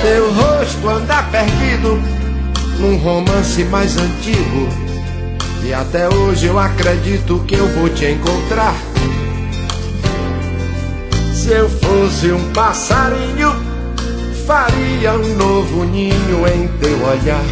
Teu rosto anda perdido num romance mais antigo, e até hoje eu acredito que eu vou te encontrar. Se eu fosse um passarinho, faria um novo ninho em teu olhar.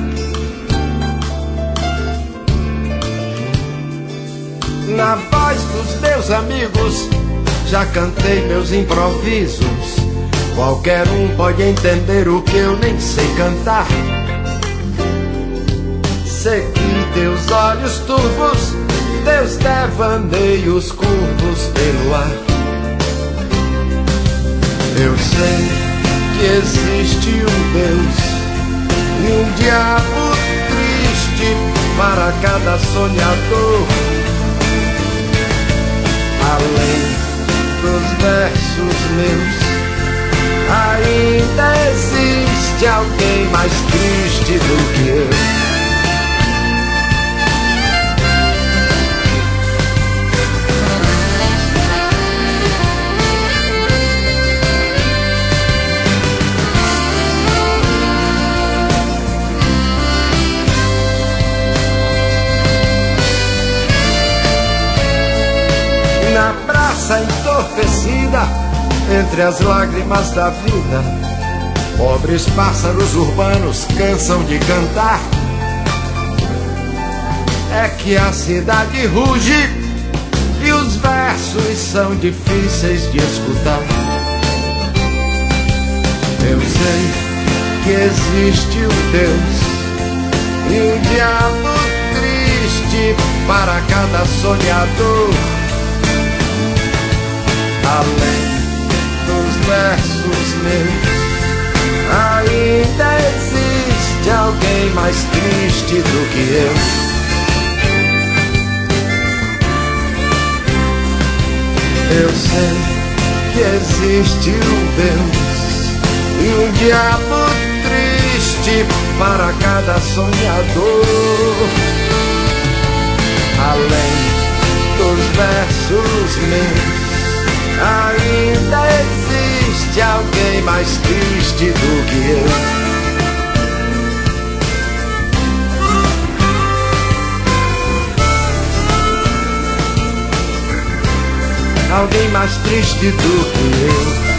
Na voz dos meus amigos já cantei meus improvisos. Qualquer um pode entender o que eu nem sei cantar. Segui teus olhos turvos, teus devaneios curvos pelo ar. Eu sei que existe um Deus e um diabo triste para cada sonhador. Além dos versos meus, ainda existe alguém mais triste do que eu. Na praça entorpecida, entre as lágrimas da vida, pobres pássaros urbanos cansam de cantar. É que a cidade ruge e os versos são difíceis de escutar. Eu sei que existe um Deus e um diabo triste para cada sonhador. Além dos versos meus, ainda existe alguém mais triste do que eu. Eu sei que existe um Deus e um diabo triste para cada sonhador. Além dos versos meus, ainda existe alguém mais triste do que eu. Alguém mais triste do que eu.